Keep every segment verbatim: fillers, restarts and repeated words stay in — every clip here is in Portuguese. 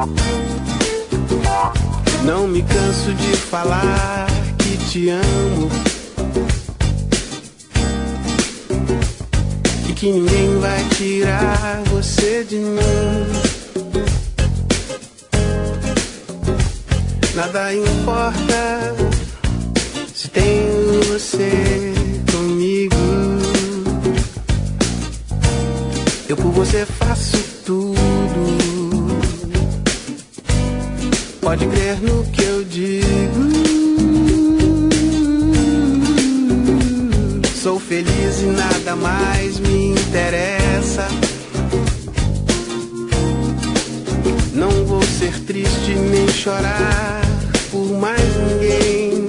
Não me canso de falar que te amo e que ninguém vai tirar você de mim. Nada importa se tenho você comigo. Eu por você faço tudo. Pode crer no que eu digo. Sou feliz e nada mais me interessa. Não vou ser triste nem chorar por mais ninguém.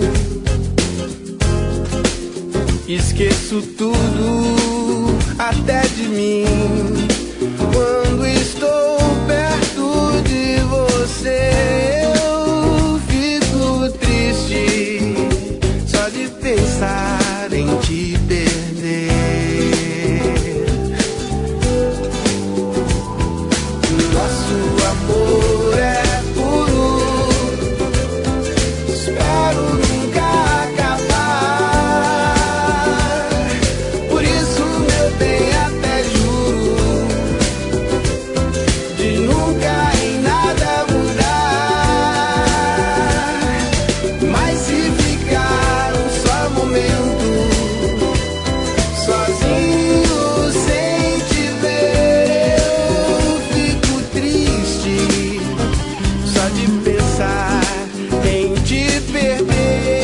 Esqueço tudo até de mim quando estou perto de você. Eu fico triste só de pensar em te perder. Nosso amor é puro, espero nunca acabar. Por isso, meu bem, até juro de nunca em nada mudar. Mas se ficar um só momento sozinho sem te ver, eu fico triste só de pensar em te perder.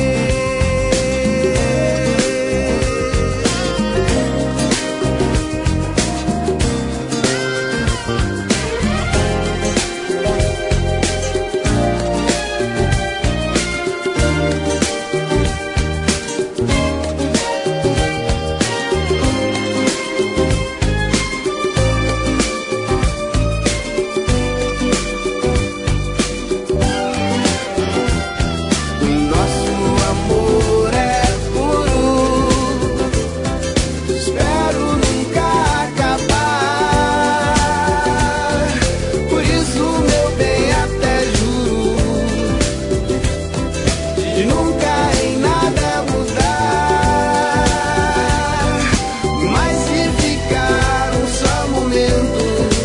Nosso amor é puro, espero nunca acabar. Por isso, meu bem, até juro de nunca em nada mudar. Mas se ficar um só momento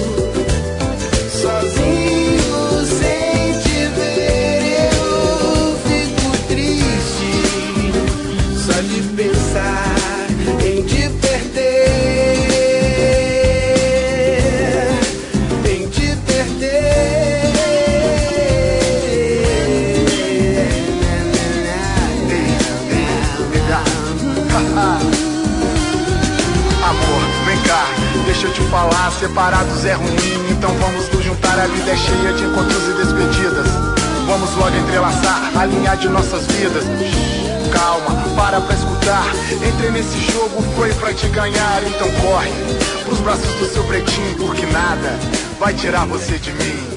sozinho sem te ver, eu fico triste só de pensar em te perder, em te perder. Amor, vem cá, deixa eu te falar, separados é ruim, então vamos nos juntar, a vida é cheia de encontros e despedidas. Vamos logo entrelaçar, alinhar de nossas vidas. Calma, para pra escutar, entrei nesse jogo, foi pra te ganhar, então corre pros braços do seu pretinho, porque nada vai tirar você de mim.